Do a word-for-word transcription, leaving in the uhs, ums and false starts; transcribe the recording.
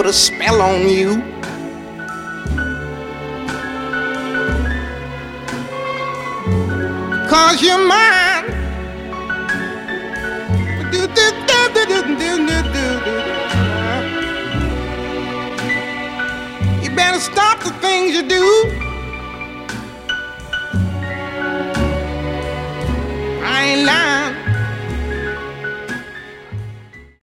put a spell on you. Cause you're mine. Do, do, do, do, do, do, do, do. You better stop the things you do.